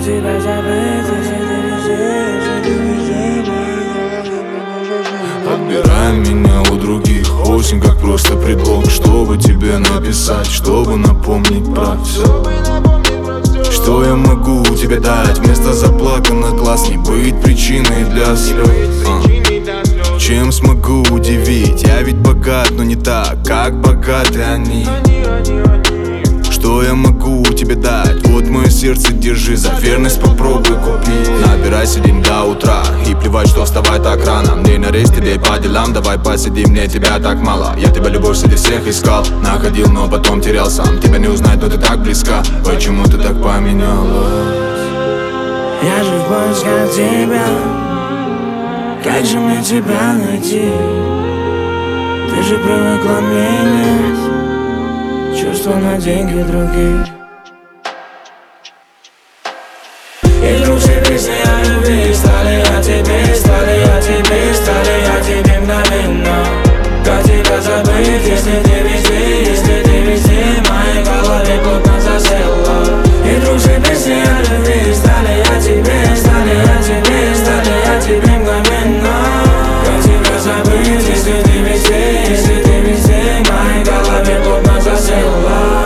тебя забыть, если ты везде, если ты везде. Отбирай меня у других, осень как просто предлог, чтобы тебе написать, чтобы напомнить про все. Что я могу тебе дать? Вместо заплаканных глаз не быть причиной для слез. Чем смогу удивить? Я ведь богат, но не так, как богаты они. Что я могу тебе дать? Вот мое сердце, держи, за верность попробуй купить. Набирайся день до утра, и плевать, что вставай так рано. Мне на рейс, тебе по делам, давай посидим, мне тебя так мало. Я тебя любовь среди всех искал, находил, но потом терял сам. Тебя не узнать, но ты так близка, почему ты так поменялась? Я же в поисках тебя, как же мне тебя найти? Ты же привыкла менять чувства на деньги других. И вдруг все песни о любви стали о тебе, стали о тебе, стали о тебе мгновенно. Как тебя забыть, если ты везде, если ты везде, в моей голове плотно засела. И вдруг все песни о любви стали о тебе, стали о тебе, стали о тебе мгновенно. Как тебя забыть, если ты везде, если ты везде, в моей голове плотно засела.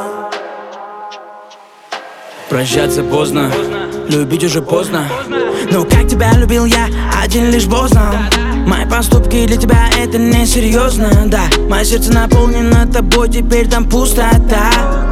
Прощаться поздно, любить уже поздно. Но как тебя любил я, один лишь Бог знал. Мои поступки для тебя это несерьезно, да. Мое сердце наполнено тобой, теперь там пустота.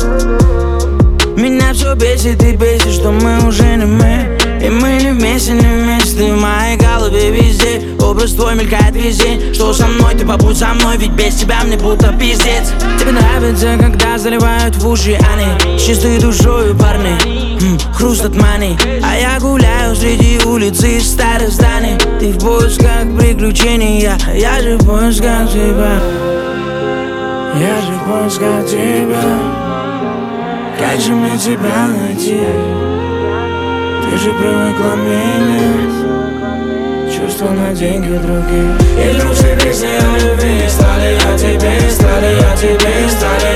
Меня все бесит и бесит, что мы уже не мы. И мы не вместе, не вместе. В моей голове везде образ твой мелькает весь день. Что со мной, ты побудь со мной, ведь без тебя мне будто пиздец. Тебе нравится, когда заливают в уши они с чистой душою парни, хруст от мани. А я гуляю среди улицы из старых зданий. Ты в поисках приключений, я же в поисках тебя. Я же в поисках тебя. Как же мне тебя найти? Ты же привыкла менять чувства на деньги других. И вдруг все песни о любви стали о тебе, стали о тебе, стали